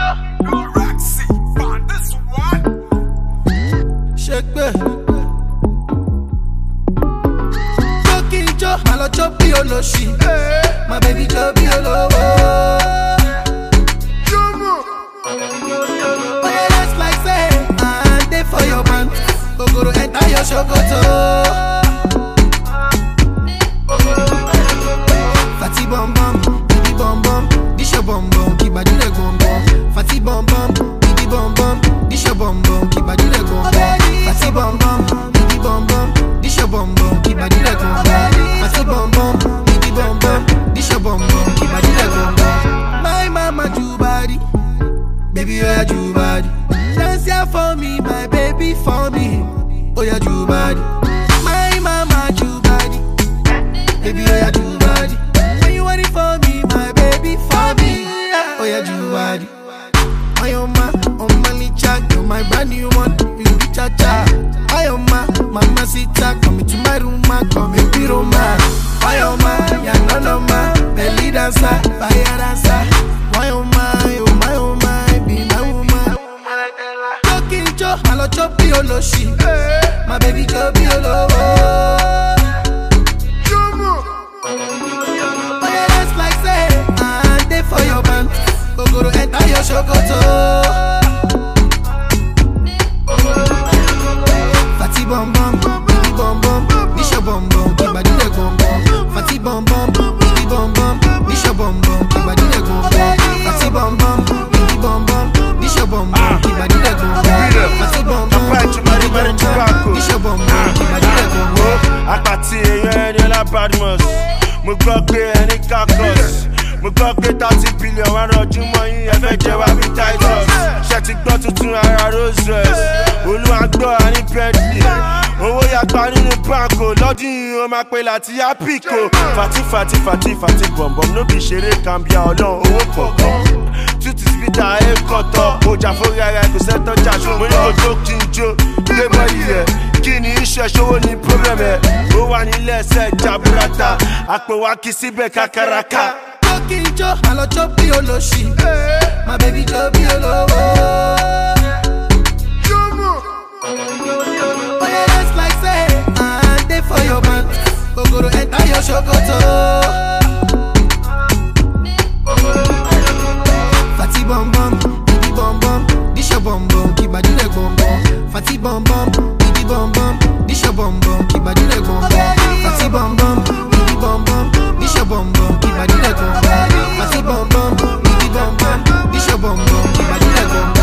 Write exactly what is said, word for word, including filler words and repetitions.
Shake me. Talking Joe, my love Joe be on she. My baby Joe be all over. Oh yeah, that's like say, and they for your man. Go go to enter your shokoto. Fatty bum bum, baby bum bum, dish your bum bum, keep body leg bum bum. Fatty bum bum, baby bum bum, dish your bum bum, keep body leg bum bum. Fatty bum bum, baby bum bum, dish your bum bum, keep body leg bum bum. Fatty bum bum, baby bum bum, dish your bum bum, keep body leg bum bum. My mama do body, baby oh yeah do body. Dance here for me, my baby for me. Oh yeah do body. My mama do body, baby oh yeah do body. When you want it for me, my baby for me. Oh yeah do body. My oma, on my licha, you're my brand new one. You be cha cha. My oma, mama sita, come into my room, come and be Roma. My oma, ya no no ma, belly dancer, fire dancer. My oma, oh my oma, be my woman. Talking Joe, my love Joe be all she. My baby Joe be all over. Oh yeah, that's like say, and they for your man. Go go to enter your shokoto. Fatty bum bum, baby bum bum, dish your bum bum, keep body leg bum bum. Fatty bum bum, baby bum bum, dish your bum bum, keep body leg bum bum. Fatty bum bum, baby bum bum, dish your bum bum, keep body leg bum bum. Fatty bum bum, baby bum bum, dish your bum bum, keep body leg bum bum. Àpàtì èèyàn ẹni ọlábàdìmọ̀s, mo gbọ́ pé ẹni kakọ́s, mo gbọ́ pé thirty billion wà rọ̀júmọ́ yín ẹ fẹ́ jẹ wá bí Titus. Ṣé ti gbọ́ tuntun ara Rolls Royce, Olúwa gbọ́ àní Bentley. Owó yàgbá nínú báńkò, lọ́dún yìí ó máa pe láti Ápíkò. Fati fati fati fati bọ̀m̀bọ̀m ló bí ṣeré kàmbíà ọlọ́run owó pọ̀pọ̀. Tútù spídà ẹ̀ kọ̀tọ̀, ọjà fórí ara ẹ̀ kò sẹ́tọ̀ jà ṣó. Mo ní kò jó kí n jó, gbé bọ́ọ̀lì rẹ̀. Kí ni iṣẹ́ ṣòwò ní problem ẹ̀? Ó wà nílẹ̀ ẹsẹ̀ jaburata, àpò wa kì í síbẹ̀ kákàràkà. Talking Joe, my love Joe be all she. My baby Joe be all over. Oh yeah, that's like say, and they for your man. Go go to enter your shokoto. Fatty bum bum, baby bum bum, dish your bum bum, keep body leg bum bum. Fatty bum bum, baby bum bum, dish your bum bum, keep body leg bum bum. Fatty bum bum, baby bum bum, dish your bum bum, keep body leg bum bum. Fatty bum bum, baby bum bum, dish your bum bum, keep body leg bum bum.